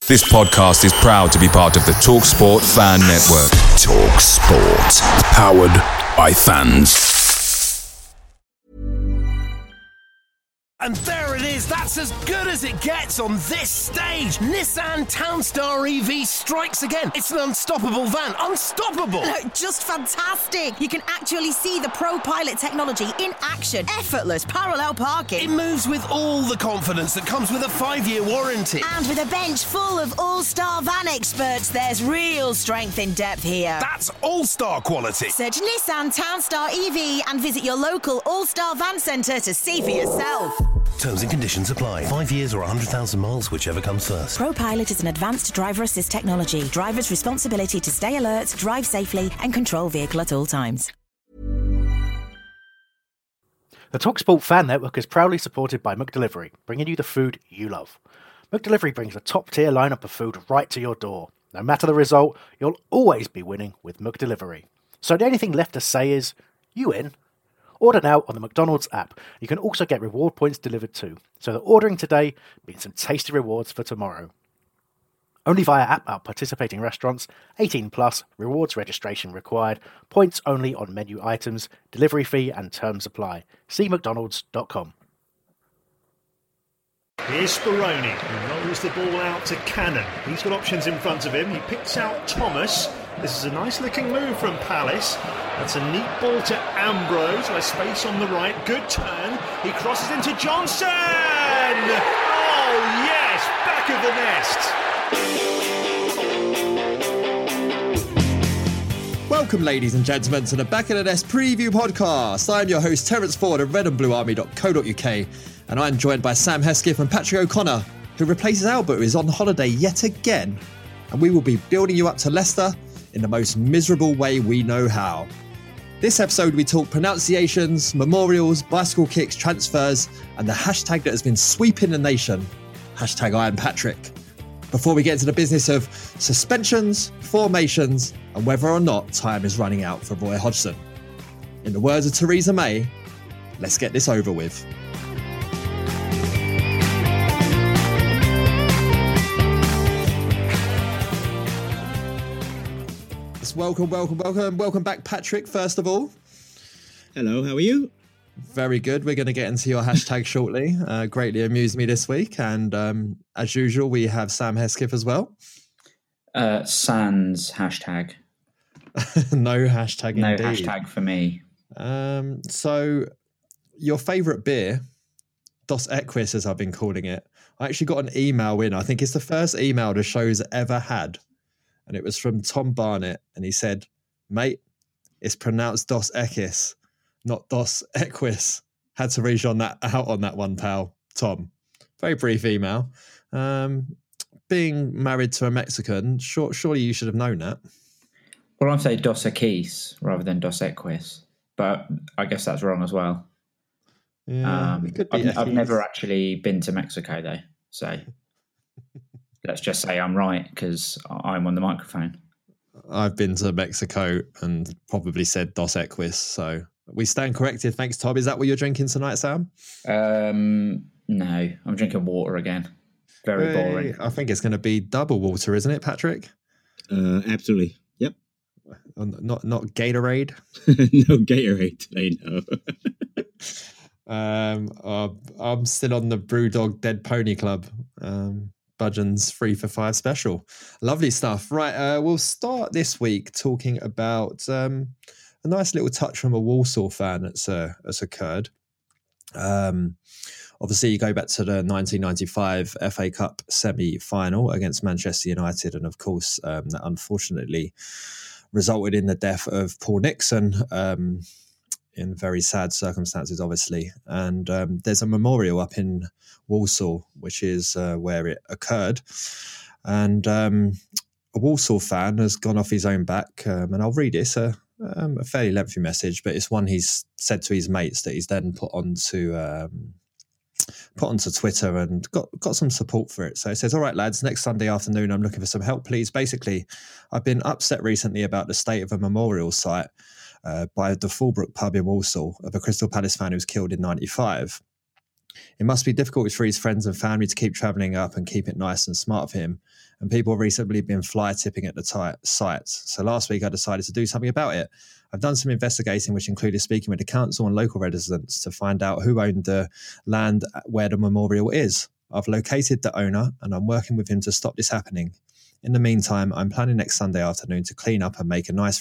This podcast is proud to be part of the TalkSport Fan Network. TalkSport. Powered by fans. And there it is, that's as good as it gets on this stage. Nissan Townstar EV strikes again. It's an unstoppable van, unstoppable. Just fantastic. You can actually see the ProPilot technology in action. Effortless parallel parking. It moves with all the confidence that comes with a 5-year warranty. And with a bench full of all-star van experts, there's real strength in depth here. That's all-star quality. Search Nissan Townstar EV and visit your local all-star van centre to see for yourself. Terms and conditions apply. 5 years or 100,000 miles, whichever comes first. ProPilot is an advanced driver assist technology. Driver's responsibility to stay alert, drive safely, and control vehicle at all times. The TalkSport Fan Network is proudly supported by McDelivery, bringing you the food you love. McDelivery brings a top-tier lineup of food right to your door. No matter the result, you'll always be winning with McDelivery. So the only thing left to say is, you in? Order now on the McDonald's app. You can also get reward points delivered too, so that ordering today means some tasty rewards for tomorrow. Only via app at participating restaurants, 18 plus, rewards registration required, points only on menu items, delivery fee and terms apply. See mcdonalds.com. Here's Speroni, who rolls the ball out to Cannon. He's got options in front of him. He picks out Thomas. This is a nice looking move from Palace. That's a neat ball to Ambrose, with space on the right. Good turn. He crosses into Johnson! Oh yes, back of the nest. Welcome, ladies and gentlemen, to the Back of the Nest preview podcast. I'm your host, Terence Ford of redandbluearmy.co.uk, and I'm joined by Sam Hesketh and Patrick O'Connor, who replaces Albert, who is on holiday yet again. And we will be building you up to Leicester in the most miserable way we know how. This episode we talk pronunciations, memorials, bicycle kicks, transfers, and the hashtag that has been sweeping the nation, hashtag Iron Patrick. Before we get into the business of suspensions, formations, and whether or not time is running out for Roy Hodgson. In the words of Theresa May, let's get this over with. Welcome back, Patrick, first of all. Hello, how are you? Very good. We're going to get into your hashtag shortly. Greatly amused me this week. And as usual, we have Sam Hesketh as well. Sans hashtag. No hashtag no indeed. Hashtag for me. So your favourite beer, Dos Equis, as I've been calling it, I actually got an email in. I think it's the first email the show's ever had. And it was from Tom Barnett, and he said, mate, it's pronounced Dos Equis, not Dos Equis. Had to reach on that out on that one, pal. Tom. Very brief email. Being married to a Mexican, surely you should have known that. Well, I'd say Dos Equis rather than Dos Equis, but I guess that's wrong as well. Yeah, I've never actually been to Mexico, though, so... Let's just say I'm right because I'm on the microphone. I've been to Mexico and probably said Dos Equis, so we stand corrected. Thanks, Tom. Is that what you're drinking tonight, Sam? No, I'm drinking water again. Very boring. I think it's going to be double water, isn't it, Patrick? Absolutely. Yep. Not Gatorade. No Gatorade today, no. I'm still on the Brewdog Dead Pony Club. Budgeon's 3 for 5 special. Lovely stuff. Right, we'll start this week talking about a nice little touch from a Walsall fan that's occurred. Obviously, you go back to the 1995 FA Cup semi-final against Manchester United, and of course, that unfortunately resulted in the death of Paul Nixon in very sad circumstances, obviously. And there's a memorial up in Walsall, which is where it occurred. And a Walsall fan has gone off his own back, and I'll read it. It's a fairly lengthy message, but it's one he's said to his mates that he's then put onto Twitter and got some support for it. So it says, all right, lads, next Sunday afternoon, I'm looking for some help, please. Basically, I've been upset recently about the state of a memorial site by the Fullbrook pub in Walsall of a Crystal Palace fan who was killed in 95. It must be difficult for his friends and family to keep travelling up and keep it nice and smart for him. And people have recently been fly tipping at the sites. So last week I decided to do something about it. I've done some investigating, which included speaking with the council and local residents to find out who owned the land where the memorial is. I've located the owner and I'm working with him to stop this happening. In the meantime, I'm planning next Sunday afternoon to clean up and make it nice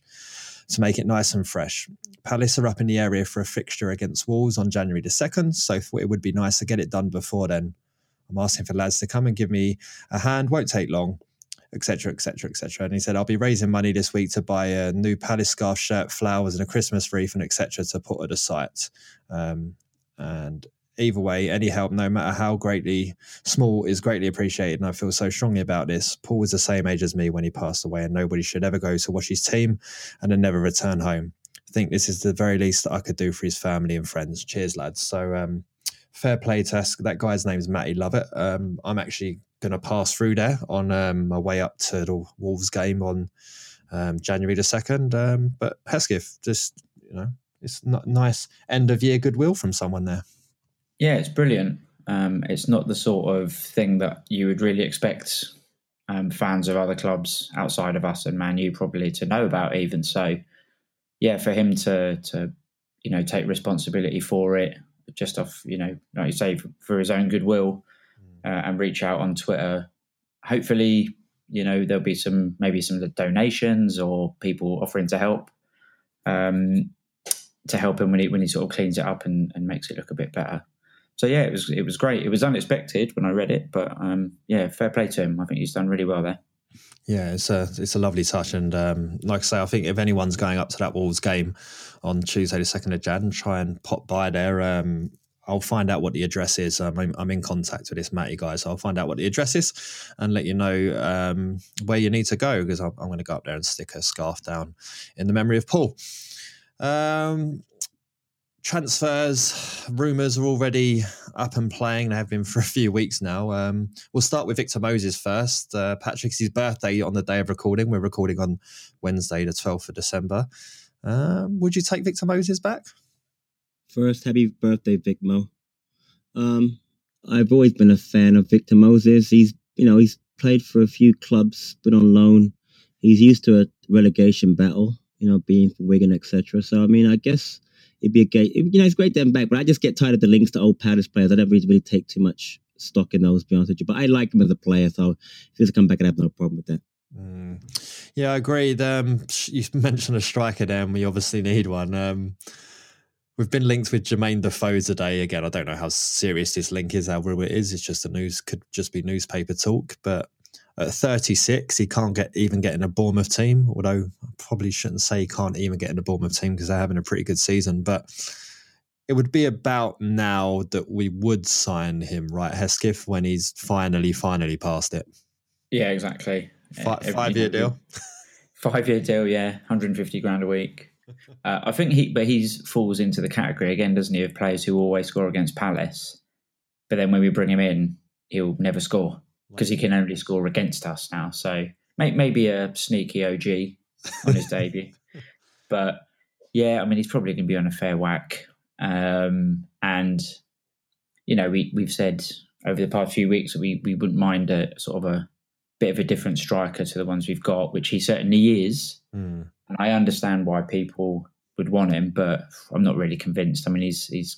and fresh. Palace are up in the area for a fixture against Wolves on January the 2nd, so I thought it would be nice to get it done before then. I'm asking for lads to come and give me a hand, won't take long, etc., etc., etc. And he said, I'll be raising money this week to buy a new Palace scarf, shirt, flowers and a Christmas wreath and etc. to put at the site. And either way, any help, no matter how small, is greatly appreciated. And I feel so strongly about this. Paul was the same age as me when he passed away, and nobody should ever go to watch his team and then never return home. I think this is the very least that I could do for his family and friends. Cheers, lads. So fair play to that guy's name's Matty Lovett. I'm actually going to pass through there on my way up to the Wolves game on January the 2nd. But Hesketh, just, it's not nice end of year goodwill from someone there. Yeah, it's brilliant. It's not the sort of thing that you would really expect fans of other clubs outside of us and Man U probably to know about even. So, yeah, for him to take responsibility for it, just off, like you say, for his own goodwill and reach out on Twitter. Hopefully, there'll be maybe some donations or people offering to help him when he sort of cleans it up and makes it look a bit better. So yeah, it was great. It was unexpected when I read it, but fair play to him. I think he's done really well there. Yeah, it's a lovely touch, and like I say, I think if anyone's going up to that Wolves game on Tuesday the 2nd of Jan, try and pop by there. I'll find out what the address is. I'm in contact with this Matty guy, so I'll find out what the address is and let you know where you need to go, because I'm going to go up there and stick a scarf down in the memory of Paul. Transfers, rumours are already up and playing. They have been for a few weeks now. We'll start with Victor Moses first. Patrick's his birthday on the day of recording. We're recording on Wednesday, the 12th of December. Would you take Victor Moses back? First, happy birthday, Vic Mo. I've always been a fan of Victor Moses. He's played for a few clubs, been on loan. He's used to a relegation battle, being for Wigan, etc. So, I guess it'd be it's great to have him back, but I just get tired of the links to old Palace players. I don't really take too much stock in those, to be honest with you. But I like him as a player, so if he was to come back, I'd have no problem with that. Yeah, I agree. You mentioned a striker there, and we obviously need one. We've been linked with Jermaine Defoe today. Again, I don't know how serious this link is, how real it is. It's just could just be newspaper talk. But at 36, he can't even get in a Bournemouth team, although I probably shouldn't say he can't even get in a Bournemouth team because they're having a pretty good season. But it would be about now that we would sign him, right, Hesketh, when he's finally passed it. Yeah, exactly. 5-year deal. 5-year deal, yeah. 150 grand a week. I think he falls into the category again, doesn't he, of players who always score against Palace, but then when we bring him in, he'll never score because he can only score against us now. So maybe a sneaky OG on his debut, but yeah, he's probably going to be on a fair whack. And we've said over the past few weeks that we wouldn't mind a sort of a bit of a different striker to the ones we've got, which he certainly is. And I understand why people would want him, but I'm not really convinced. He's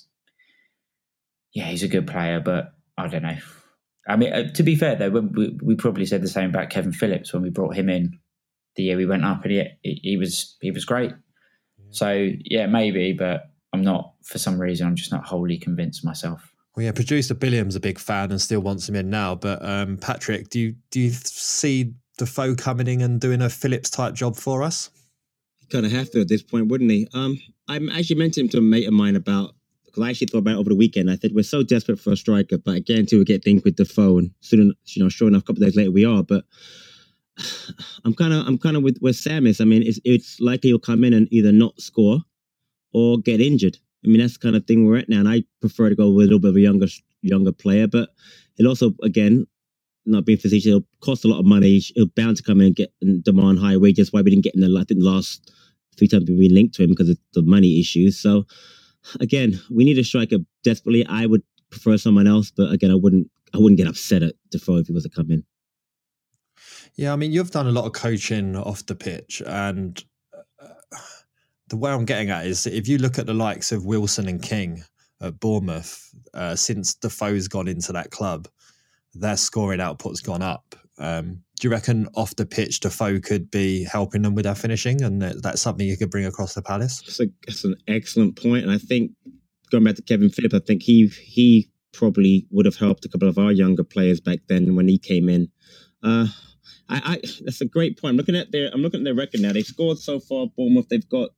a good player, but I don't know. To be fair though, we probably said the same about Kevin Phillips when we brought him in the year we went up, and he was great. So yeah, maybe, but I'm not. For some reason, I'm just not wholly convinced myself. Well, yeah, producer Billiam's a big fan and still wants him in now. But Patrick, do you see Defoe coming in and doing a Phillips type job for us? Kind of have to at this point, wouldn't he? I actually mentioned him to a mate of mine because I actually thought about it over the weekend. I said we're so desperate for a striker, but again, we get linked with Defoe, and soon, sure enough, a couple of days later we are. But I'm kind of with where Sam is. It's likely he'll come in and either not score or get injured. That's the kind of thing we're at now, and I prefer to go with a little bit of a younger player. But it'll also, again, not being facetious, it'll cost a lot of money. He'll bound to come in and get and demand high wages. Why we didn't get in the last 3 times we've been linked to him because of the money issues. So again, we need a striker desperately. I would prefer someone else, but again, I wouldn't get upset at Defoe if he was to come in. Yeah, I mean, you've done a lot of coaching off the pitch, and the way I'm getting at is if you look at the likes of Wilson and King at Bournemouth, since Defoe's gone into that club, their scoring output's gone up. Do you reckon off the pitch Defoe could be helping them with their finishing, and that's something you could bring across to Palace? That's an excellent point, and I think going back to Kevin Phillips, I think he probably would have helped a couple of our younger players back then when he came in. That's a great point. I'm looking at their record now. They've scored so far, Bournemouth. They've got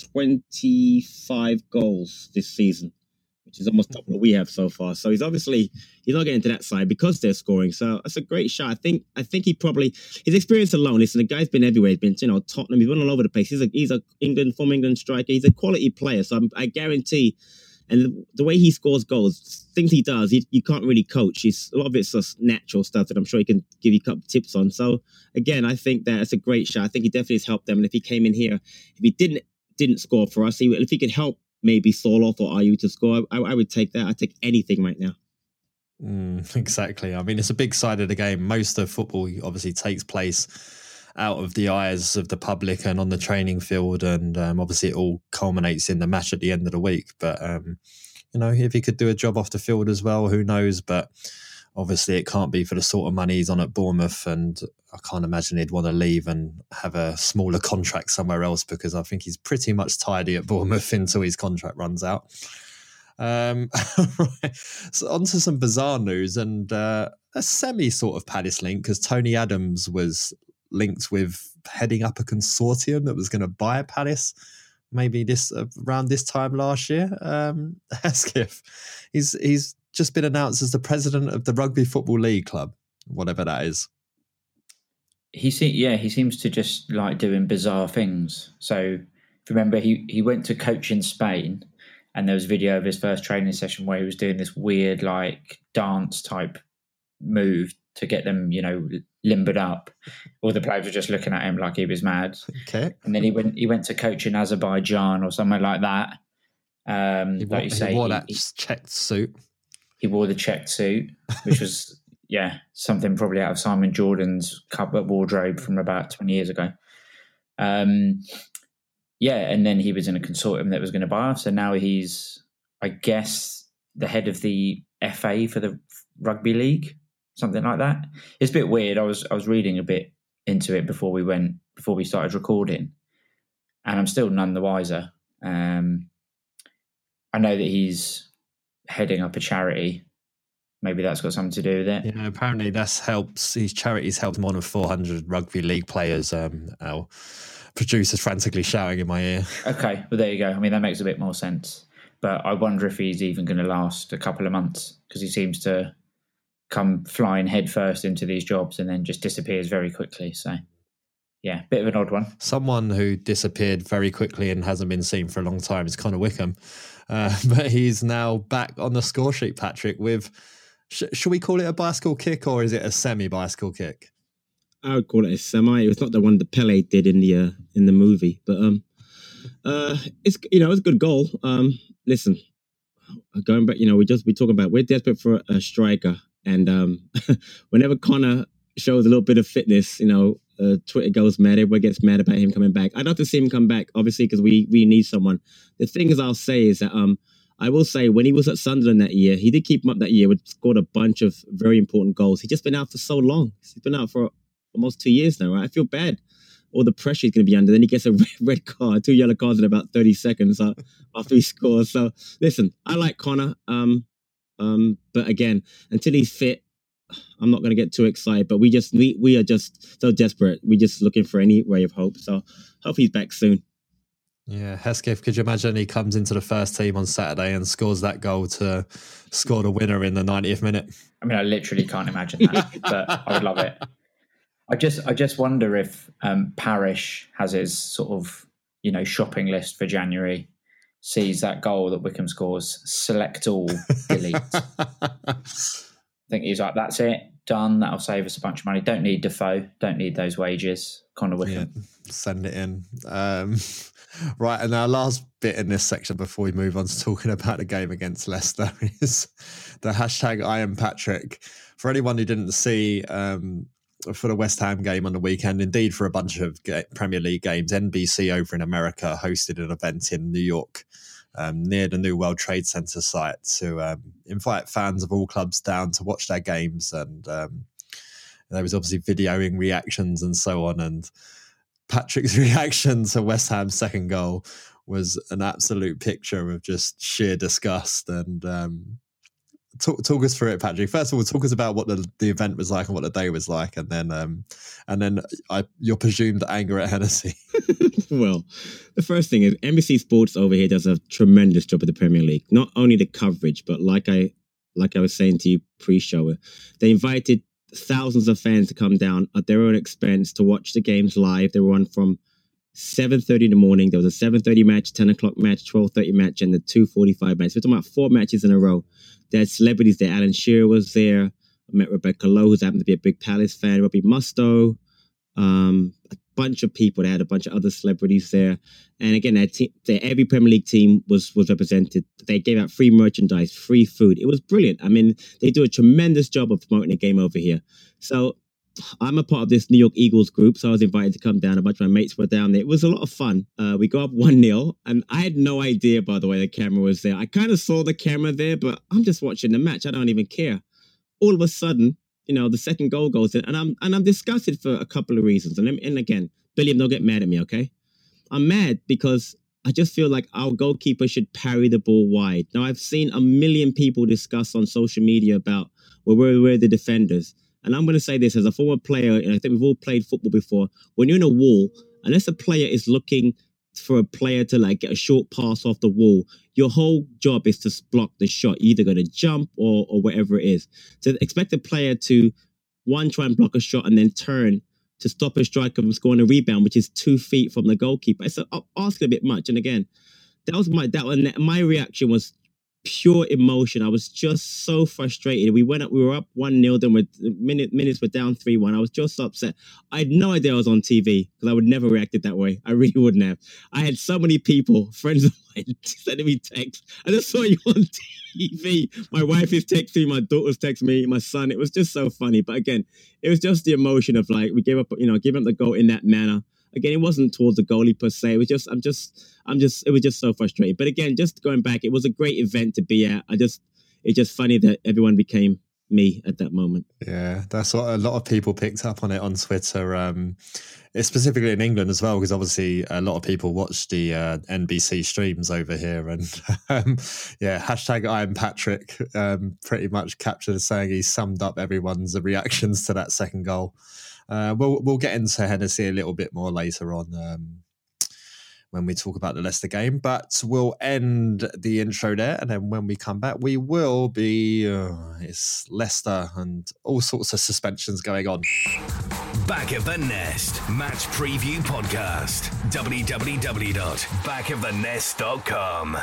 25 goals this season, which is almost double what we have so far. So he's not getting to that side because they're scoring. So that's a great shot. I think he probably, his experience alone. Listen, the guy's been everywhere. He's been, Tottenham. He's been all over the place. He's a former England striker. He's a quality player. So I guarantee. And the way he scores goals, things he does, you can't really coach. A lot of it's just natural stuff that I'm sure he can give you a couple of tips on. So again, I think that's a great shot. I think he definitely has helped them. And if he came in here, if he didn't score for us, if he could help maybe Soloff or Ayew to score, I would take that. I'd take anything right now. Exactly. I mean, it's a big side of the game. Most of football obviously takes place out of the eyes of the public and on the training field, and obviously it all culminates in the match at the end of the week. But if he could do a job off the field as well, who knows? But obviously it can't be for the sort of money he's on at Bournemouth, and I can't imagine he'd want to leave and have a smaller contract somewhere else, because I think he's pretty much tidy at Bournemouth until his contract runs out. Right. So on to some bizarre news, and a semi sort of Palace link, because Tony Adams was linked with heading up a consortium that was going to buy Palace maybe around this time last year. Hesketh, he's just been announced as the president of the Rugby Football League Club, whatever that is. He seems to just like doing bizarre things. So if you remember, he went to coach in Spain, and there was a video of his first training session where he was doing this weird like dance type move to get them, limbered up. All the players were just looking at him like he was mad. Okay. And then he went to coach in Azerbaijan or somewhere like that. He wore that checked suit. He wore the checked suit, which was something probably out of Simon Jordan's cupboard wardrobe from about 20 years ago. And then he was in a consortium that was going to buy us. So now he's, I guess, the head of the FA for the rugby league. Something like that. It's a bit weird. I was reading a bit into it before we started recording, and I'm still none the wiser. I know that he's heading up a charity. Maybe that's got something to do with it. Yeah, apparently that's helps. His charity's helped more than 400 rugby league players. Our producer's frantically shouting in my ear. Okay, well there you go. I mean, that makes a bit more sense. But I wonder if he's even going to last a couple of months, because he seems to come flying headfirst into these jobs and then just disappears very quickly. So, yeah, bit of an odd one. Someone who disappeared very quickly and hasn't been seen for a long time is Connor Wickham. But he's now back on the score sheet, Patrick, with, should we call it a bicycle kick, or is it a semi-bicycle kick? I would call it a semi. It was not the one that Pele did in the movie, but it's a good goal. Listen, going back, we talking about, we're desperate for a striker. And whenever Connor shows a little bit of fitness, Twitter goes mad. Everybody gets mad about him coming back. I'd love to see him come back, obviously, because we need someone. The thing is, I'll say is that I will say when he was at Sunderland that year, he did keep him up that year. Scored a bunch of very important goals. He's just been out for so long. He's been out for almost 2 years now, right? I feel bad. All the pressure he's going to be under. Then he gets a red card, 2 yellow cards in about 30 seconds after he scores. So listen, I like Connor. But again, until he's fit, I'm not going to get too excited. But we are just so desperate. We're just looking for any ray of hope. So hope he's back soon. Yeah, Hesketh, could you imagine he comes into the first team on Saturday and scores that goal to score the winner in the 90th minute? I mean, I literally can't imagine that, but I would love it. I just wonder if Parish has his sort of, shopping list for January, sees that goal that Wickham scores, select all, delete. think he's like, that's it, done. That'll save us a bunch of money. Don't need Defoe. Don't need those wages. Connor Wickham. Yeah, send it in. Right, and our last bit in this section before we move on to talking about the game against Leicester is the hashtag I am Patrick. For anyone who didn't see for the West Ham game on the weekend, indeed for a bunch of Premier League games, NBC over in America hosted an event in New York near the New World Trade Center site to invite fans of all clubs down to watch their games. And there was obviously videoing reactions and so on. And Patrick's reaction to West Ham's second goal was an absolute picture of just sheer disgust. And talk us through it, Patrick. First of all, talk us about what the event was like and what the day was like, and then your presumed anger at Hennessy. Well, the first thing is NBC Sports over here does a tremendous job of the Premier League. Not only the coverage, but like I was saying to you pre-show, they invited thousands of fans to come down at their own expense to watch the games live. They were on from 7:30 in the morning. There was a 7:30 match, 10 o'clock match, 12:30 match, and the 2:45 match. We're talking about 4 matches in a row. They had celebrities there. Alan Shearer was there. I met Rebecca Lowe, who happened to be a big Palace fan. Robbie Mustoe. A bunch of people. They had a bunch of other celebrities there. And again, every Premier League team was represented. They gave out free merchandise, free food. It was brilliant. I mean, they do a tremendous job of promoting the game over here. So I'm a part of this New York Eagles group, so I was invited to come down. A bunch of my mates were down there. It was a lot of fun. We go up 1-0, and I had no idea, by the way, the camera was there. I kind of saw the camera there, but I'm just watching the match. I don't even care. All of a sudden, the second goal goes in, and I'm disgusted for a couple of reasons. And again, Billiam, don't get mad at me, okay? I'm mad because I just feel like our goalkeeper should parry the ball wide. Now, I've seen a million people discuss on social media about where the defenders. And I'm going to say this as a former player, and I think we've all played football before. When you're in a wall, unless a player is looking for a player to get a short pass off the wall, your whole job is to block the shot. You're either going to jump or whatever it is. So expect a player to, one, try and block a shot and then turn to stop a striker from scoring a rebound, which is 2 feet from the goalkeeper. It's asking a bit much. And again, my reaction was pure emotion. I was just so frustrated. We were up 1-0, then minutes were down 3-1. I was just upset. I had no idea I was on TV because I would never reacted that way. I really wouldn't have. I had so many people, friends of mine, sending me texts. I just saw you on TV. My wife is texting me, my daughter's texting me, my son. It was just so funny. But again, it was just the emotion of we gave up, giving up the goal in that manner. Again, it wasn't towards the goalie per se. It was just, it was just so frustrating. But again, just going back, it was a great event to be at. It's just funny that everyone became me at that moment. Yeah, that's what a lot of people picked up on it on Twitter. Specifically in England as well, because obviously a lot of people watch the NBC streams over here. And hashtag I am Patrick pretty much captured as saying he summed up everyone's reactions to that second goal. We'll get into Hennessy a little bit more later on when we talk about the Leicester game, but we'll end the intro there, and then when we come back, we will be it's Leicester and all sorts of suspensions going on. Back of the Nest Match Preview Podcast. www.backofthenest.com.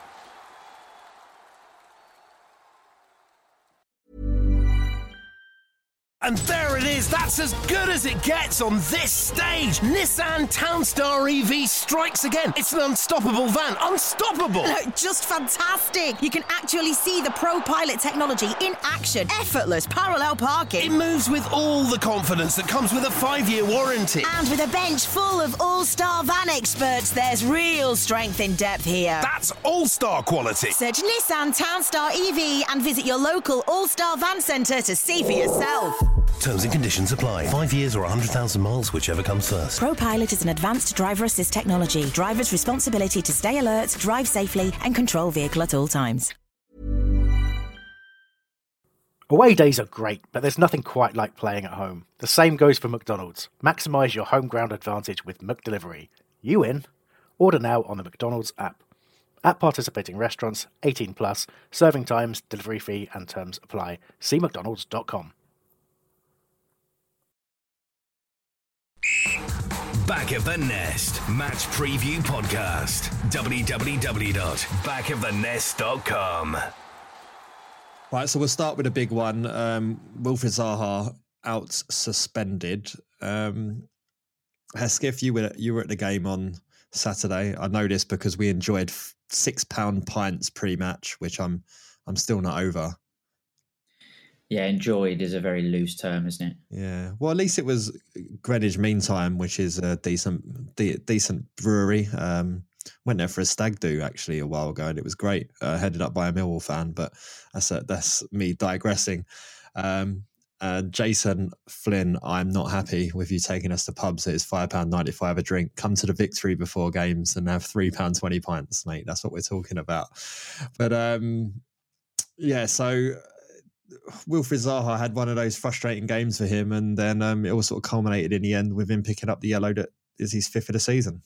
And there it is, that's as good as it gets on this stage. Nissan Townstar EV strikes again. It's an unstoppable van, unstoppable. Just fantastic. You can actually see the ProPilot technology in action. Effortless parallel parking. It moves with all the confidence that comes with a 5-year warranty. And with a bench full of all-star van experts, there's real strength in depth here. That's all-star quality. Search Nissan Townstar EV and visit your local all-star van centre to see for yourself. Terms and conditions apply. 5 years or 100,000 miles, whichever comes first. ProPilot is an advanced driver assist technology. Driver's responsibility to stay alert, drive safely, and control vehicle at all times. Away days are great, but there's nothing quite like playing at home. The same goes for McDonald's. Maximise your home ground advantage with McDelivery. You in? Order now on the McDonald's app. At participating restaurants, 18 plus, serving times, delivery fee and terms apply. See mcdonalds.com. Back of the Nest Match Preview Podcast. www.backofthenest.com. Right, so we'll start with a big one. Wilfried Zaha out suspended. Hesketh, you were at the game on Saturday. I know this because we enjoyed £6 pints pre-match, which I'm still not over. Yeah, enjoyed is a very loose term, isn't it? Yeah. Well, at least it was Greenwich Mean Time, which is a decent brewery. Went there for a stag do actually a while ago, and it was great. Headed up by a Millwall fan, but that's me digressing. Jason Flynn, I'm not happy with you taking us to pubs. It's £5.95 a drink. Come to the Victory before games and have £3.20 pints, mate. That's what we're talking about. But so Wilfried Zaha had one of those frustrating games for him, and then it all sort of culminated in the end with him picking up the yellow that is his 5th of the season.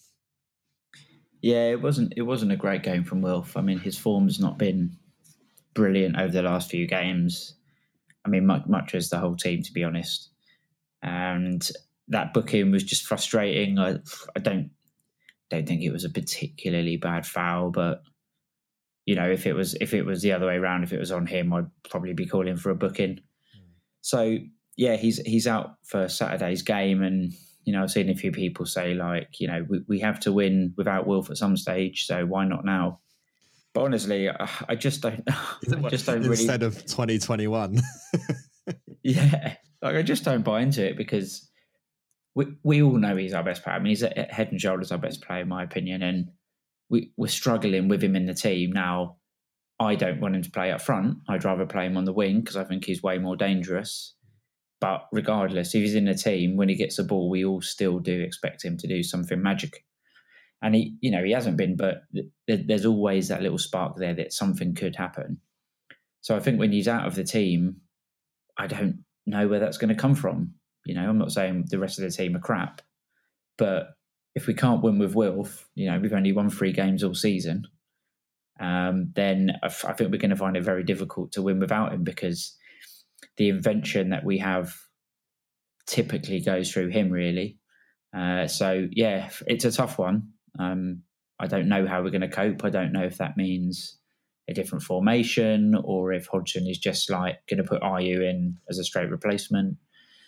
Yeah, it wasn't a great game from Wilf. I mean, his form's not been brilliant over the last few games. I mean, much as the whole team, to be honest. And that booking was just frustrating. I don't think it was a particularly bad foul, but you know, if it was the other way around, if it was on him, I'd probably be calling for a booking. So yeah, he's out for Saturday's game, and you know, I've seen a few people say like, you know, we have to win without Wilf at some stage, so why not now? But honestly, I just don't really. Instead of 2021. Yeah, like I just don't buy into it because we all know he's our best player. I mean, he's head and shoulders our best player, in my opinion, and we're struggling with him in the team now. I don't want him to play up front. I'd rather play him on the wing because I think he's way more dangerous. But regardless, if he's in the team, when he gets the ball, we all still do expect him to do something magic. And he hasn't been, but there's always that little spark there that something could happen. So I think when he's out of the team, I don't know where that's going to come from. You know, I'm not saying the rest of the team are crap, but if we can't win with Wilf, you know, we've only won 3 games all season, then I think we're going to find it very difficult to win without him because the invention that we have typically goes through him, really. So, yeah, it's a tough one. I don't know how we're going to cope. I don't know if that means a different formation or if Hodgson is just like going to put Ayew in as a straight replacement.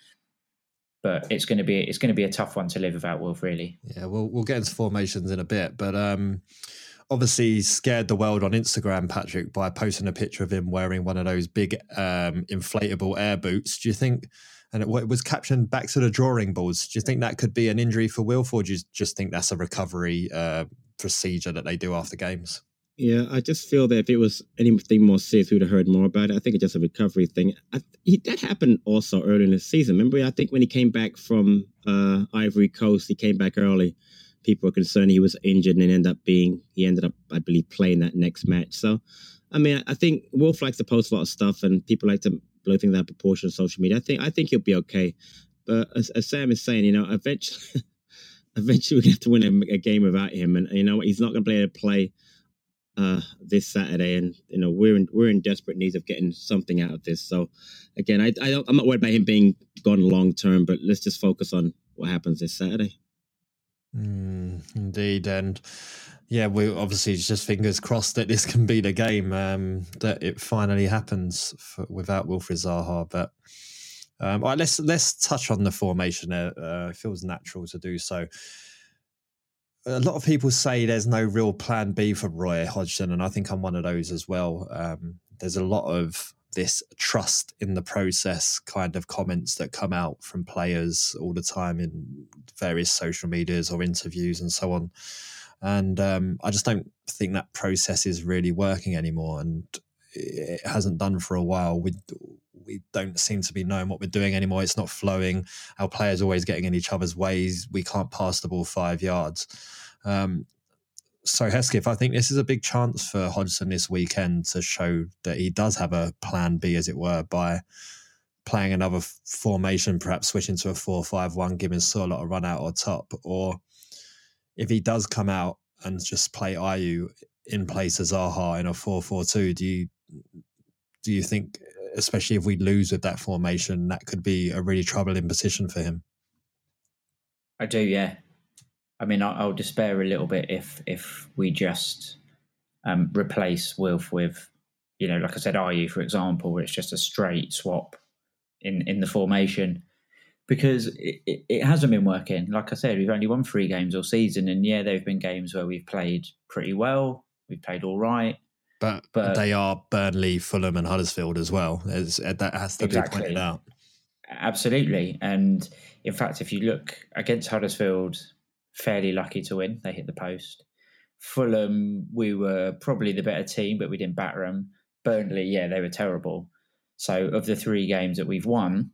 But it's going to be a tough one to live without Wilf, really. Yeah, we'll get into formations in a bit, but obviously he scared the world on Instagram, Patrick, by posting a picture of him wearing one of those big inflatable air boots. Do you think, and it was captioned "back to the drawing boards"? Do you think that could be an injury for Wilf, or do you just think that's a recovery procedure that they do after games? Yeah, I just feel that if it was anything more serious, we would have heard more about it. I think it's just a recovery thing. That happened also early in the season. Remember, I think when he came back from Ivory Coast, he came back early. People were concerned he was injured and he ended up, I believe, playing that next match. So, I mean, I think Wilf likes to post a lot of stuff and people like to blow things out of proportion on social media. I think he'll be okay. But as Sam is saying, you know, eventually we're going to have to win a game without him. And, you know, he's not going to be able to play this Saturday, and you know we're in desperate need of getting something out of this. So again, I'm not worried about him being gone long term, but let's just focus on what happens this Saturday. Indeed, and yeah, we obviously just fingers crossed that this can be the game, that it finally happens without Wilfried Zaha. But all right, let's touch on the formation. It feels natural to do so. A lot of people say there's no real plan B for Roy Hodgson, and I think I'm one of those as well. There's a lot of this trust in the process kind of comments that come out from players all the time in various social medias or interviews and so on. And I just don't think that process is really working anymore, and it hasn't done for a while. We don't seem to be knowing what we're doing anymore. It's not flowing. Our players are always getting in each other's ways. We can't pass the ball 5 yards. So Hesketh, I think this is a big chance for Hodgson this weekend to show that he does have a plan B, as it were, by playing another formation, perhaps switching to a 4-5-1, giving Surlot a run out or top. Or if he does come out and just play Ayew in place of Zaha in a 4-4-2, do you think, especially if we lose with that formation, that could be a really troubling position for him? I do, yeah. I mean, I'll despair a little bit if we just replace Wilf with like I said, Ayew, for example, where it's just a straight swap in the formation, because it hasn't been working. Like I said, we've only won 3 games all season, and there have been games where we've played pretty well, we've played all right. But they are Burnley, Fulham and Huddersfield as well. That has to be pointed out. Absolutely. And in fact, if you look against Huddersfield, fairly lucky to win. They hit the post. Fulham, we were probably the better team, but we didn't batter them. Burnley, they were terrible. So of the 3 games that we've won,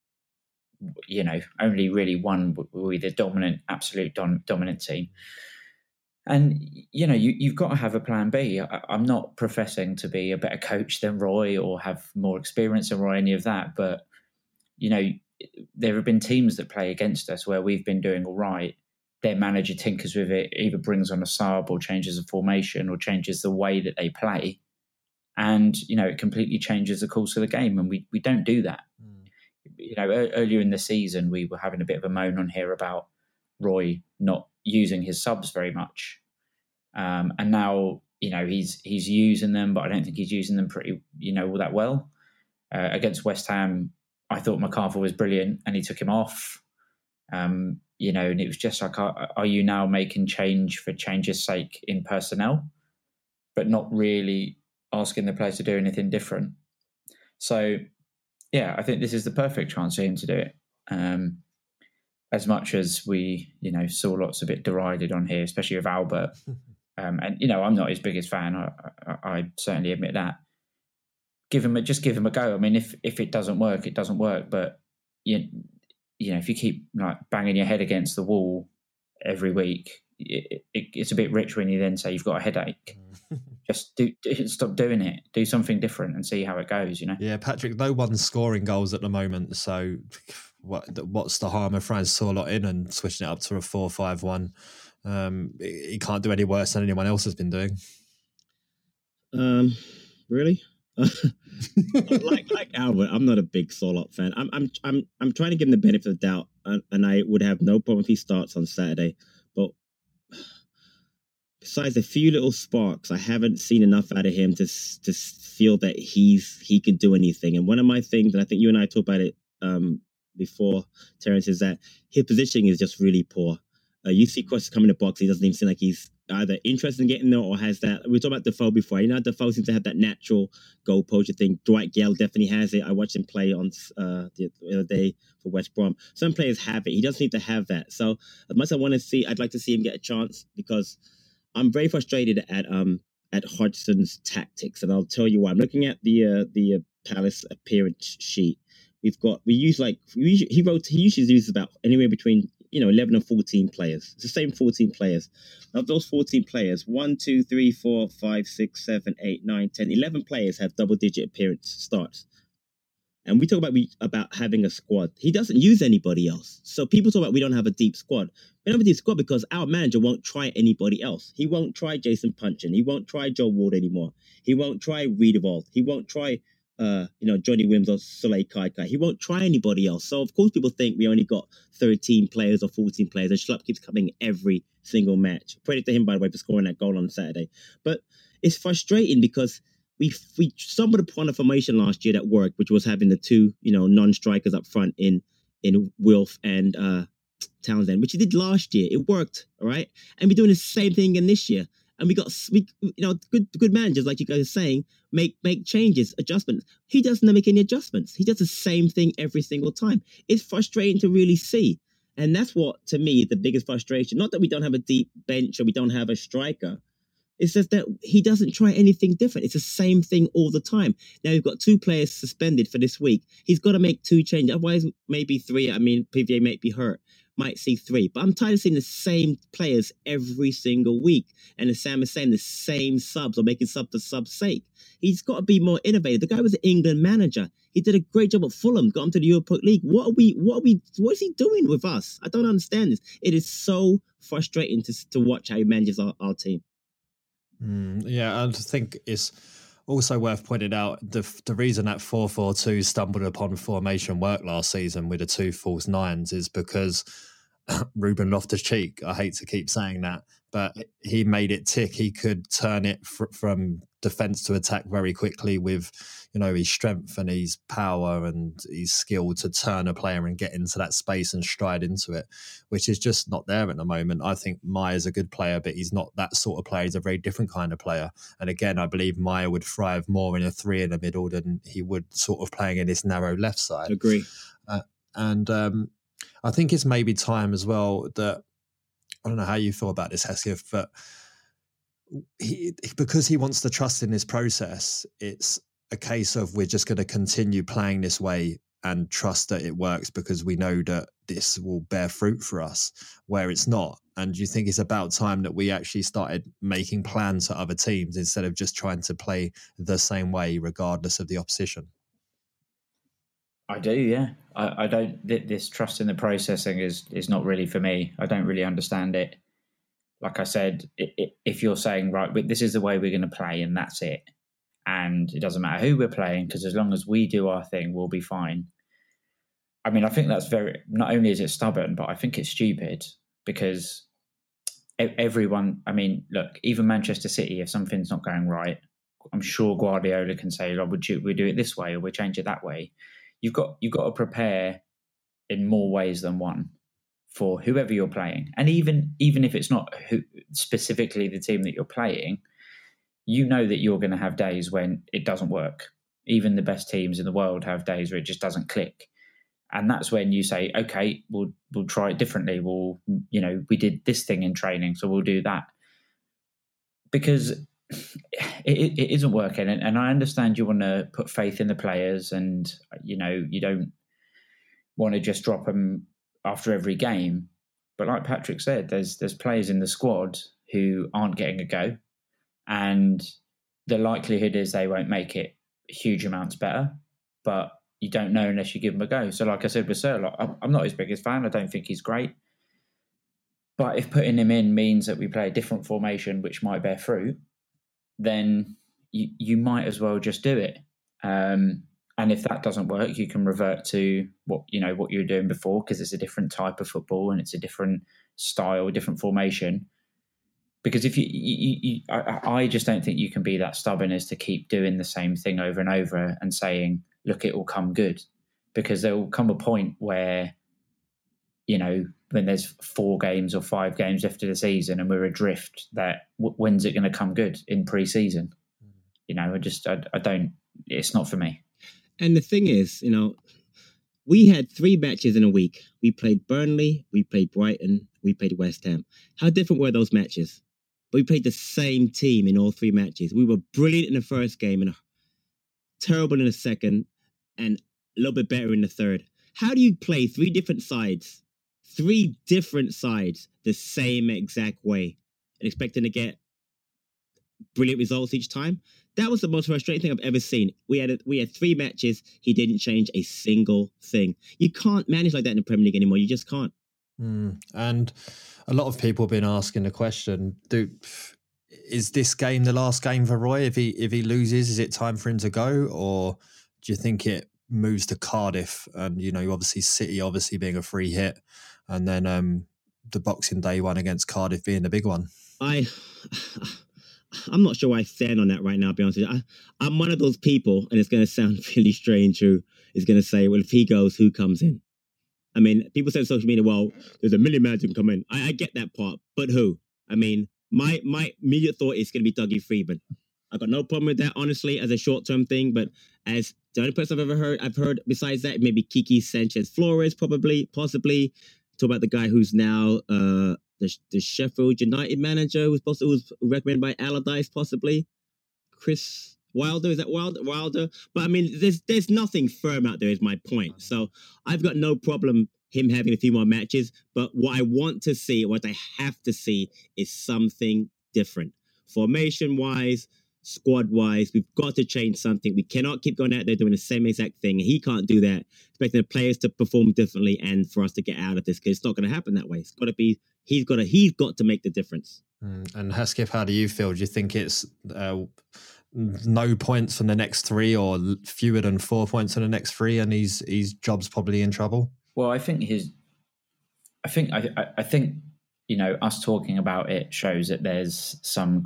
only really one were the absolute dominant team. And, you've got to have a plan B. I'm not professing to be a better coach than Roy or have more experience than Roy, any of that. But, there have been teams that play against us where we've been doing all right. Their manager tinkers with it, either brings on a sub or changes the formation or changes the way that they play. And, it completely changes the course of the game. And we don't do that. Earlier in the season, we were having a bit of a moan on here about Roy not using his subs very much. And now, he's using them, but I don't think he's using them pretty, all that well. Against West Ham, I thought McArthur was brilliant and he took him off. And it was just like, are you now making change for change's sake in personnel, but not really asking the players to do anything different? So, I think this is the perfect chance for him to do it. As much as we, saw lots of it derided on here, especially with Albert. And, I'm not his biggest fan. I certainly admit that. Just give him a go. I mean, if it doesn't work, it doesn't work. But, if you keep like banging your head against the wall every week, it's a bit rich when you then say you've got a headache. Just stop doing it. Do something different and see how it goes, Yeah, Patrick, no one's scoring goals at the moment. So what's the harm of throwing Sorloth in and switching it up to a 4-5-1? He can't do any worse than anyone else has been doing. Really? like Albert, I'm not a big Sorloth fan. I'm trying to give him the benefit of the doubt, and I would have no problem if he starts on Saturday. But besides a few little sparks, I haven't seen enough out of him to feel that he could do anything. And one of my things, and I think you and I talked about it before, Terence, is that his positioning is just really poor. You see crosses come in the box, he doesn't even seem like he's either interested in getting there or has that. We talked about Defoe before. Defoe seems to have that natural goal poacher thing. Dwight Gale definitely has it. I watched him play on the other day for West Brom. Some players have it. He doesn't seem to have that. So as much as I'd like to see him get a chance, because I'm very frustrated at Hodgson's tactics, and I'll tell you why. I'm looking at the Palace appearance sheet. He usually uses about anywhere between 11 and 14 players. It's the same 14 players. Of those 14 players, 1, 2, 3, 4, 5, 6, 7, 8, 9, 10, 11 players have double-digit appearance starts. And we talk about having a squad. He doesn't use anybody else. So people talk about we don't have a deep squad. We don't have a deep squad because our manager won't try anybody else. He won't try Jason Punchin. He won't try Joe Ward anymore. He won't try Riedewald. He won't try Johnny Wims or Soleil Kaikai. He won't try anybody else. So, of course, people think we only got 13 players or 14 players, and Schlupp keeps coming every single match. Credit to him, by the way, for scoring that goal on Saturday. But it's frustrating because we stumbled upon a formation last year that worked, which was having the two, non-strikers up front in Wilf and Townsend, which he did last year. It worked, all right? And we're doing the same thing again this year. And we good managers, like you guys are saying, make changes, adjustments. He doesn't make any adjustments. He does the same thing every single time. It's frustrating to really see. And that's what, to me, the biggest frustration. Not that we don't have a deep bench or we don't have a striker. It's just that he doesn't try anything different. It's the same thing all the time. Now, we've got 2 players suspended for this week. He's got to make 2 changes. Otherwise, maybe 3. I mean, PVA might be hurt. Might see 3. But I'm tired of seeing the same players every single week. And as Sam is saying, the same subs or making sub for sub's sake. He's got to be more innovative. The guy was an England manager. He did a great job at Fulham, got him to the Europa League. What is he doing with us? I don't understand this. It is so frustrating to watch how he manages our team. I think it's also worth pointing out the reason that 4-4-2 stumbled upon formation work last season with the 2 false nines is because Ruben Loftus-Cheek. I hate to keep saying that, but he made it tick. He could turn it from defence to attack very quickly with, his strength and his power and his skill to turn a player and get into that space and stride into it, which is just not there at the moment. I think Maya's a good player, but he's not that sort of player. He's a very different kind of player. And again, I believe Maya would thrive more in a 3 in the middle than he would sort of playing in this narrow left side. Agree. I think it's maybe time as well that, I don't know how you feel about this, Hesketh, but because he wants to trust in this process, it's a case of we're just going to continue playing this way and trust that it works because we know that this will bear fruit for us, where it's not. And do you think it's about time that we actually started making plans for other teams instead of just trying to play the same way regardless of the opposition? I do, yeah. I don't. This trust in the processing is not really for me. I don't really understand it. Like I said, if you're saying, right, this is the way we're going to play and that's it, and it doesn't matter who we're playing because as long as we do our thing, we'll be fine. I mean, I think that's not only is it stubborn, but I think it's stupid because everyone, I mean, look, even Manchester City, if something's not going right, I'm sure Guardiola can say, oh, we do it this way or we change it that way. You've got to prepare in more ways than one for whoever you're playing. And even if it's not specifically the team that you're playing, you know that you're going to have days when it doesn't work. Even the best teams in the world have days where it just doesn't click. And that's when you say, okay, we'll try it differently. We did this thing in training, so we'll do that. Because it isn't working. And I understand you want to put faith in the players and, you don't want to just drop them after every game. But like Patrick said, there's players in the squad who aren't getting a go. And the likelihood is they won't make it huge amounts better. But you don't know unless you give them a go. So like I said with Sir, I'm not his biggest fan. I don't think he's great. But if putting him in means that we play a different formation, which might bear fruit, then you might as well just do it. And if that doesn't work, you can revert to what you were doing before because it's a different type of football and it's a different style, different formation. Because if I just don't think you can be that stubborn as to keep doing the same thing over and over and saying, look, it will come good. Because there will come a point where, when there's 4 games or 5 games after the season and we're adrift, that when's it going to come good in pre-season? I don't, it's not for me. And the thing is, we had 3 matches in a week. We played Burnley, we played Brighton, we played West Ham. How different were those matches? But we played the same team in all 3 matches. We were brilliant in the first game and terrible in the second and a little bit better in the third. How do you play 3 different sides the same exact way and expecting to get brilliant results each time? That was the most frustrating thing I've ever seen. We had 3 matches. He didn't change a single thing. You can't manage like that in the Premier League anymore. You just can't. And a lot of people have been asking the question, is this game the last game for Roy? If he loses, is it time for him to go? Or do you think it moves to Cardiff and, obviously City obviously being a free hit and then the Boxing Day one against Cardiff being the big one? I'm not sure where I stand on that right now, to be honest with you. I'm one of those people, and it's going to sound really strange, who is going to say, well, if he goes, who comes in? I mean, people say on social media, well, there's a million managers come in. I get that part, but who? I mean, my immediate thought is going to be Dougie Freedman. I've got no problem with that, honestly, as a short-term thing, but as the only person I've heard besides that, maybe Kiki Sanchez Flores, possibly. Talk about the guy who's now the Sheffield United manager who's recommended by Allardyce, possibly. Chris Wilder, is that Wilder? But I mean, there's nothing firm out there is my point. So I've got no problem him having a few more matches, but what I want to see, what I have to see is something different. Formation-wise, squad-wise, we've got to change something. We cannot keep going out there doing the same exact thing. He can't do that, expecting the players to perform differently and for us to get out of this, because it's not going to happen that way. It's got to be, he's got to make the difference. And Hesketh, how do you feel? Do you think it's no points from the next 3 or fewer than 4 points in the next 3 and his job's probably in trouble? Well, I think I think us talking about it shows that there's some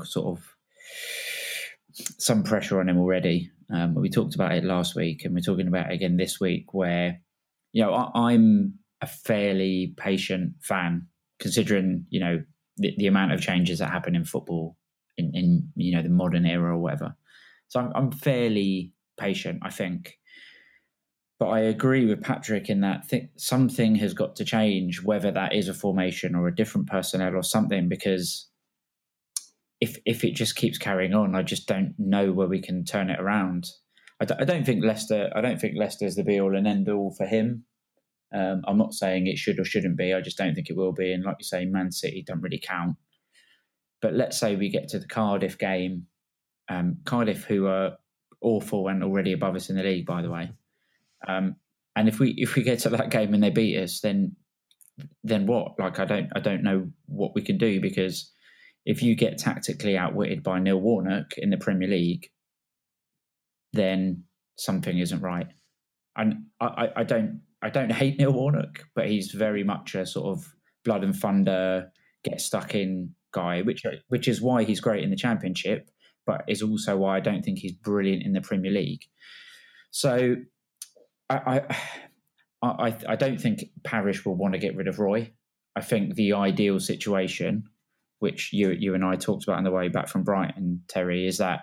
pressure on him already. We talked about it last week, and we're talking about it again this week, where I'm a fairly patient fan, considering the amount of changes that happen in football in the modern era or whatever. So I'm fairly patient, I think. But I agree with Patrick in that something has got to change, whether that is a formation or a different personnel or something, because if it just keeps carrying on, I just don't know where we can turn it around. I don't think Leicester is the be all and end all for him. I'm not saying it should or shouldn't be. I just don't think it will be. And like you say, Man City don't really count. But let's say we get to the Cardiff game. Cardiff, who are awful and already above us in the league, by the way. And if we get to that game and they beat us, then what? Like I don't know what we can do, because if you get tactically outwitted by Neil Warnock in the Premier League, then something isn't right. And I don't hate Neil Warnock, but he's very much a sort of blood and thunder, get stuck in guy, which is why he's great in the Championship, but is also why I don't think he's brilliant in the Premier League. So I don't think Parish will want to get rid of Roy. I think the ideal situation, which you and I talked about on the way back from Brighton, Terry, is that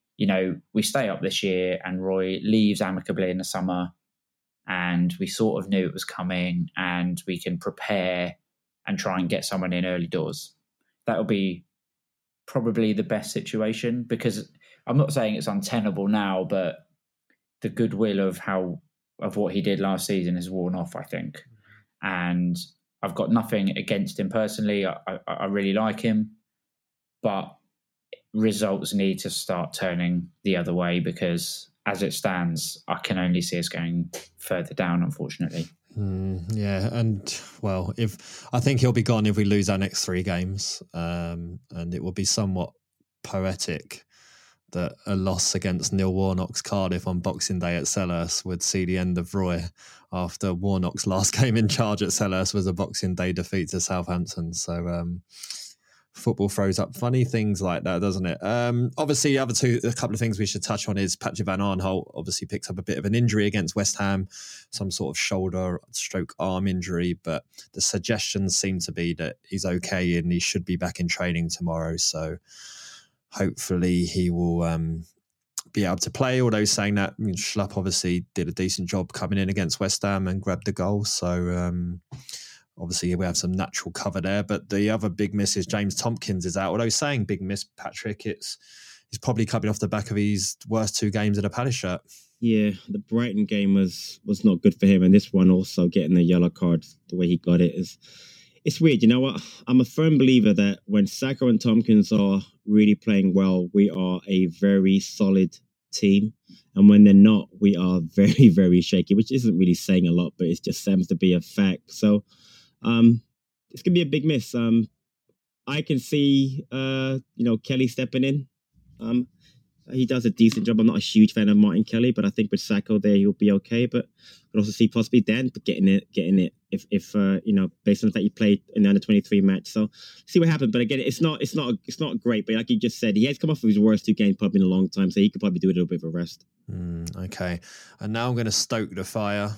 we stay up this year and Roy leaves amicably in the summer, and we sort of knew it was coming, and we can prepare and try and get someone in early doors. That would be probably the best situation, because I'm not saying it's untenable now, but the goodwill of what he did last season has worn off, I think. And I've got nothing against him personally. I really like him, but results need to start turning the other way, because as it stands, I can only see us going further down, unfortunately. Yeah, and well, I think he'll be gone if we lose our next 3 games, and it will be somewhat poetic that a loss against Neil Warnock's Cardiff on Boxing Day at Selhurst would see the end of Roy, after Warnock's last game in charge at Selhurst was a Boxing Day defeat to Southampton. So football throws up funny things like that, doesn't it? Obviously, a couple of things we should touch on is Patrick Van Aanholt obviously picked up a bit of an injury against West Ham, some sort of shoulder stroke arm injury, but the suggestions seem to be that he's okay and he should be back in training tomorrow. So hopefully he will be able to play, although saying that, Schlupp obviously did a decent job coming in against West Ham and grabbed the goal. So obviously we have some natural cover there. But the other big miss is James Tompkins is out. Although saying big miss, Patrick, he's probably coming off the back of his worst 2 games in a Palace shirt. Yeah, the Brighton game was not good for him. And this one also, getting the yellow card the way he got it, it's weird. You know what? I'm a firm believer that when Saka and Tompkins are really playing well, we are a very solid team. And when they're not, we are very, very shaky, which isn't really saying a lot, but it just seems to be a fact. So it's going to be a big miss. I can see, Kelly stepping in. He does a decent job. I'm not a huge fan of Martin Kelly, but I think with Sacco there, he'll be okay. But I could also see possibly Dan getting it if based on the fact he played in the under-23 match. So see what happens. But again, it's not great. But like you just said, he has come off of his worst 2 games probably in a long time, so he could probably do a little bit of a rest. Okay. And now I'm going to stoke the fire.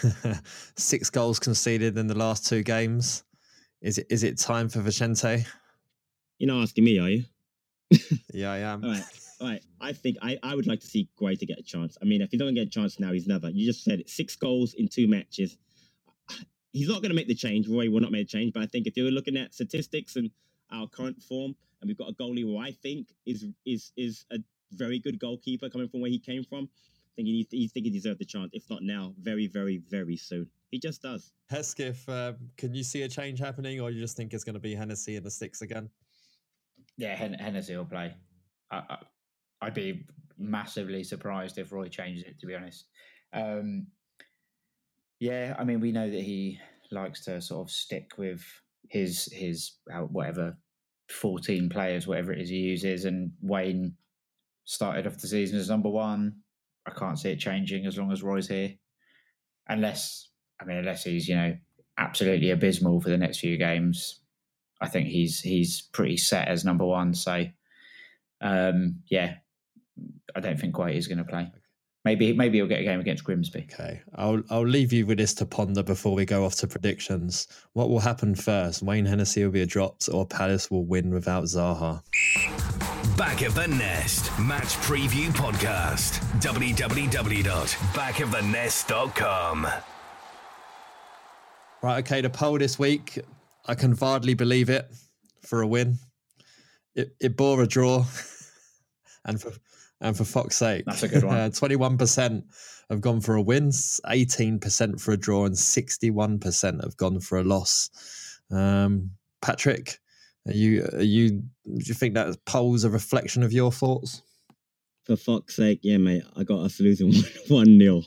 6 goals conceded in the last 2 games. Is it time for Vicente? You're not asking me, are you? Yeah, I am. All right. I think I would like to see Guay to get a chance. I mean, if he doesn't get a chance now, he's never. You just said it. 6 goals in 2 matches. He's not going to make the change. Roy will not make a change. But I think if you're looking at statistics and our current form, and we've got a goalie who I think is a very good goalkeeper coming from where he came from, I think he deserves the chance. If not now, very, very, very soon. He just does. Hesketh, can you see a change happening, or you just think it's going to be Hennessy in the sticks again? Yeah, Hennessy will play. I'd be massively surprised if Roy changes it, to be honest. Yeah, I mean, we know that he likes to sort of stick with his whatever 14 players, whatever it is he uses, and Wayne started off the season as number 1. I can't see it changing as long as Roy's here, unless he's absolutely abysmal for the next few games, I think he's pretty set as number one. So, yeah, I don't think Guaita is going to play. Maybe he'll get a game against Grimsby. Okay, I'll leave you with this to ponder before we go off to predictions. What will happen first? Wayne Hennessy will be dropped, or Palace will win without Zaha? Back of the Nest Match Preview Podcast. www.backofthenest.com. Right, okay, the poll this week, I can hardly believe it for a win. It bore a draw, and for fuck's sake, that's a good one. 21% have gone for a win, 18% for a draw, and 61% have gone for a loss. Patrick, do you think that poll's a reflection of your thoughts? For fuck's sake, yeah, mate, I got us losing 1-0.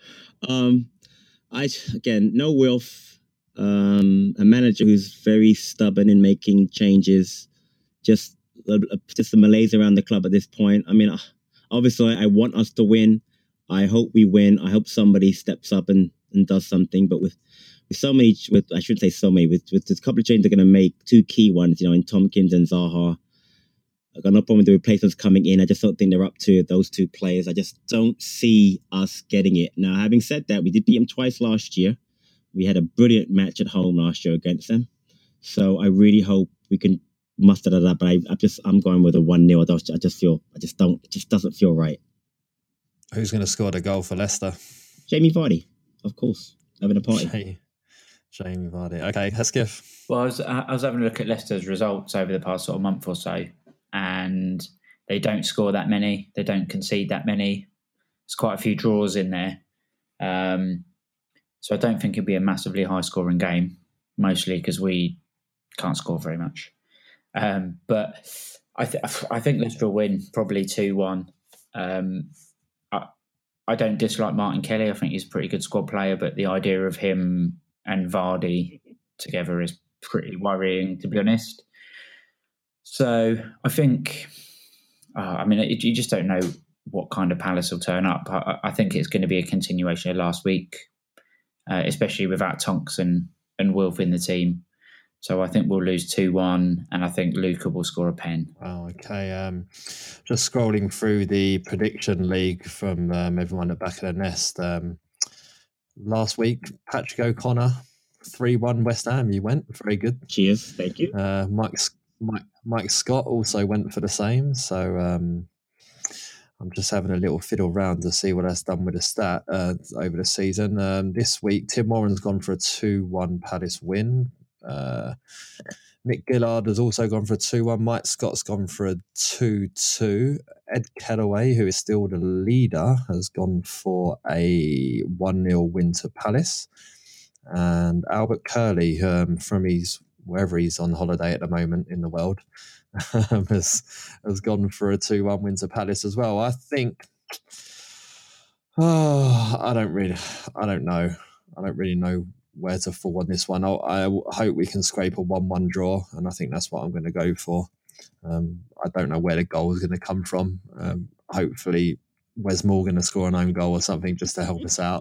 No Wilf, a manager who's very stubborn in making changes, just the malaise around the club at this point. I mean, obviously, I want us to win. I hope we win. I hope somebody steps up and does something. But with so many, I shouldn't say so many, with the couple of changes they're going to make, two key ones, in Tompkins and Zaha. I've got no problem with the replacements coming in. I just don't think they're up to those two players. I just don't see us getting it. Now, having said that, we did beat them twice last year. We had a brilliant match at home last year against them. So I really hope we can muster that up. But I'm going with a 1-0. It just doesn't feel right. Who's going to score the goal for Leicester? Jamie Vardy, of course, having a party. Jamie Vardy. Okay, Hesketh. Well, I was having a look at Leicester's results over the past sort of month or so, and they don't score that many. They don't concede that many. There's quite a few draws in there. So I don't think it'll be a massively high-scoring game, mostly because we can't score very much. But I think Leicester will win, probably 2-1. I don't dislike Martin Kelly. I think he's a pretty good squad player, but the idea of him and Vardy together is pretty worrying, to be honest. So I think, you just don't know what kind of Palace will turn up. I think it's going to be a continuation of last week, especially without Tonks and Wilf in the team. So I think we'll lose 2-1, and I think Luca will score a pen. Oh, okay. Just scrolling through the prediction league from everyone at Back of the Nest. Last week, Patrick O'Connor, 3-1 West Ham. You went. Very good. Cheers. Thank you. Mike Scott also went for the same. So I'm just having a little fiddle round to see what that's done with the stat over the season. This week, Tim Warren's gone for a 2-1 Palace win. Mick Gillard has also gone for a 2-1. Mike Scott's gone for a 2-2. Ed Kellaway, who is still the leader, has gone for a 1-0 win to Palace. And Albert Curley, from wherever he's on holiday at the moment in the world, has gone for a 2-1 win to Palace as well. I think, I don't really know where to fall on this one. I hope we can scrape a 1-1 draw, and I think that's what I'm going to go for. I don't know where the goal is going to come from. Hopefully, Wes Morgan to score an own goal or something just to help us out.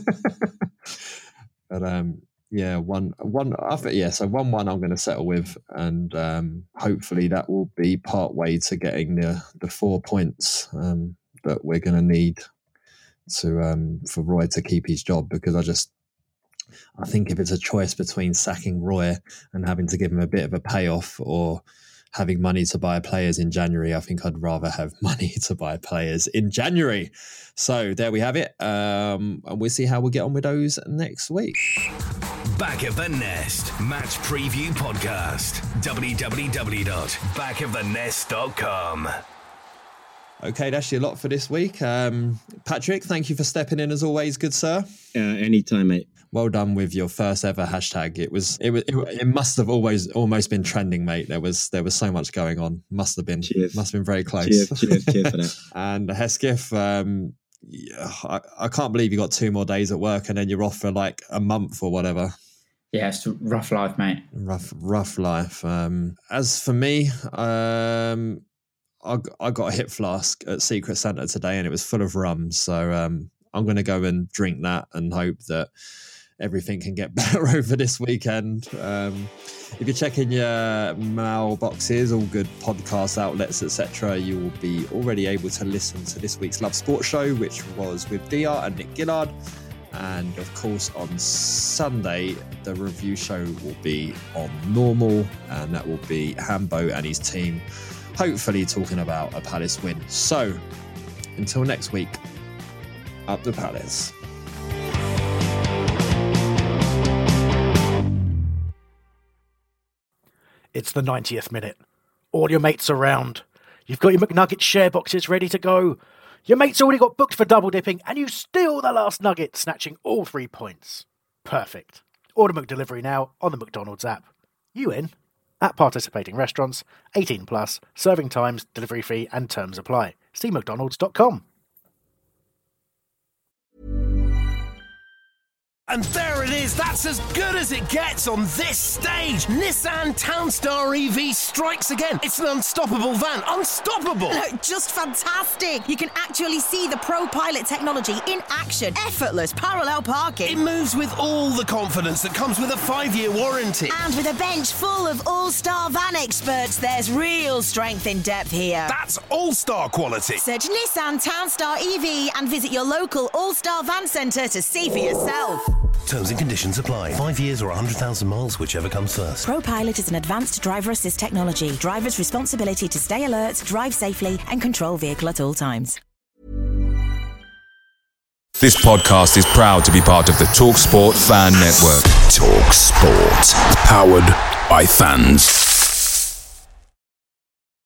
But so 1-1 I'm going to settle with, and hopefully that will be part way to getting the 4 points that we're going to need to for Roy to keep his job, because I think if it's a choice between sacking Roy and having to give him a bit of a payoff, or having money to buy players in January, I think I'd rather have money to buy players in January. So there we have it. And we'll see how we get on with those next week. Back of the Nest Match Preview Podcast. www.backofthenest.com. Okay, that's your lot for this week. Patrick, thank you for stepping in as always, good sir. Anytime, mate. Well done with your first ever hashtag. It must have almost been trending, mate. There was so much going on. Must have been. Cheers. Must have been very close. Cheers for that. And Hesketh, I can't believe you got 2 more days at work and then you're off for like a month or whatever. Yeah, it's a rough life, mate. Rough life. As for me, I got a hip flask at Secret Santa today and it was full of rum. So I'm going to go and drink that and hope that everything can get better over this weekend. If you're checking your mailboxes, all good podcast outlets, etc., you will be already able to listen to this week's Love Sports show, which was with DR and Nick Gillard. And of course, on Sunday, the review show will be on Normal, and that will be Hambo and his team, hopefully talking about a Palace win. So, until next week, up the Palace. It's the 90th minute. All your mates around. You've got your McNugget share boxes ready to go. Your mate's already got booked for double dipping, and you steal the last nugget, snatching all 3 points. Perfect. Order McDelivery now on the McDonald's app. You in? At participating restaurants, 18 plus, serving times, delivery fee and terms apply. See mcdonalds.com. And there it is, that's as good as it gets on this stage. Nissan Townstar EV strikes again. It's an unstoppable van, unstoppable. Just fantastic. You can actually see the Pro Pilot technology in action. Effortless parallel parking. It moves with all the confidence that comes with a 5-year warranty. And with a bench full of all-star van experts, there's real strength in depth here. That's all-star quality. Search Nissan Townstar EV and visit your local all-star van centre to see for yourself. Terms and conditions apply. 5 years or 100,000 miles, whichever comes first. Pro Pilot is an advanced driver assist technology. Driver's responsibility to stay alert, drive safely, and control vehicle at all times. This podcast is proud to be part of the TalkSport Fan Network. TalkSport. Powered by fans.